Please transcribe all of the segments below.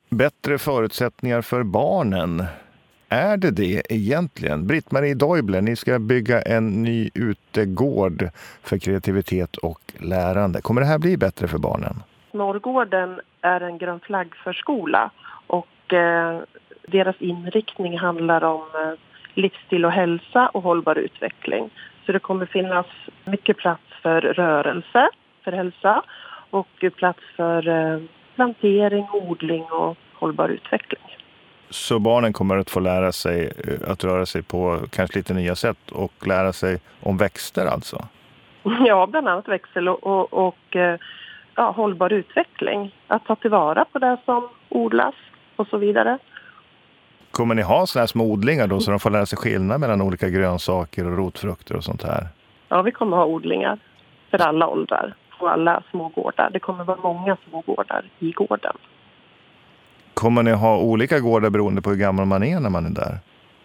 Bättre förutsättningar för barnen. Är det egentligen? Britt-Marie Deubler, ni ska bygga en ny utegård för kreativitet och lärande. Kommer det här bli bättre för barnen? Norrgården är en grön flaggförskola och deras inriktning handlar om livsstil och hälsa och hållbar utveckling. Så det kommer finnas mycket plats för rörelse, för hälsa och plats för plantering, odling och hållbar utveckling. Så barnen kommer att få lära sig att röra sig på kanske lite nya sätt och lära sig om växter alltså? Ja, bland annat växel och hållbar utveckling. Att ta tillvara på det som odlas och så vidare. Kommer ni ha sådana här små odlingar då så de får lära sig skillnad mellan olika grönsaker och rotfrukter och sånt här? Ja, vi kommer ha odlingar för alla åldrar på alla små gårdar. Det kommer vara många små gårdar i gården. Kommer ni ha olika gårdar beroende på hur gammal man är när man är där?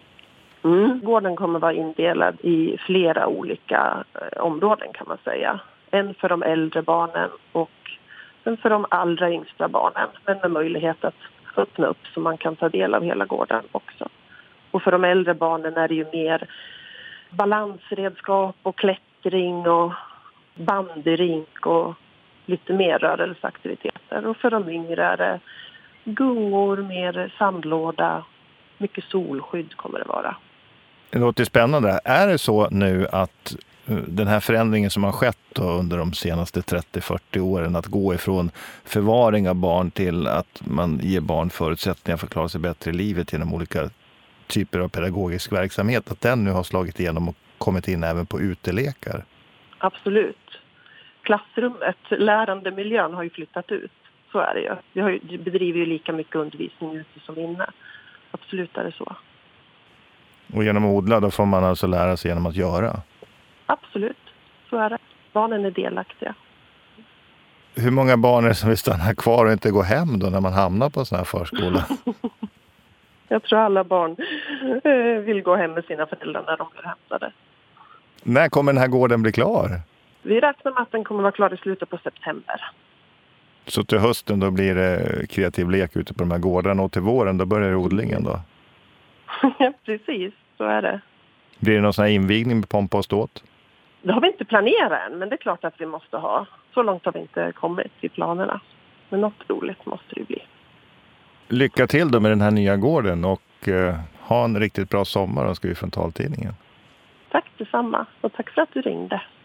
Gården kommer vara indelad i flera olika områden kan man säga. En för de äldre barnen och en för de allra yngsta barnen. Men med möjlighet att öppna upp så man kan ta del av hela gården också. Och för de äldre barnen är det ju mer balansredskap och klättring och bandyrink och lite mer rörelseaktiviteter. Och för de yngre är det gungor, mer sandlåda, mycket solskydd kommer det vara. Det låter spännande. Är det så nu att den här förändringen som har skett då under de senaste 30-40 åren, att gå ifrån förvaring av barn till att man ger barn förutsättningar för att klara sig bättre i livet genom olika typer av pedagogisk verksamhet, att den nu har slagit igenom och kommit in även på utelekar? Absolut. Klassrummet, lärandemiljön har ju flyttat ut. Så är det ju. Vi bedriver ju lika mycket undervisning ute som inne. Absolut är det så. Och genom att odla då får man alltså lära sig genom att göra? Absolut, så är det. Barnen är delaktiga. Hur många barn är det som vill stanna kvar och inte gå hem då när man hamnar på en sån här förskola? Jag tror alla barn vill gå hem med sina föräldrar när de blir hämtade. När kommer den här gården bli klar? Vi räknar med att den kommer vara klar i slutet på september. Så till hösten då blir det kreativ lek ute på de här gårdarna och till våren då börjar odlingen då? Ja, precis. Så är det. Blir det någon sån här invigning med pompa och ståt? Det har vi inte planerat än, men det är klart att vi måste ha. Så långt har vi inte kommit i planerna. Men något roligt måste det bli. Lycka till då med den här nya gården och ha en riktigt bra sommar och skriv från taltidningen. Tack detsamma och tack för att du ringde.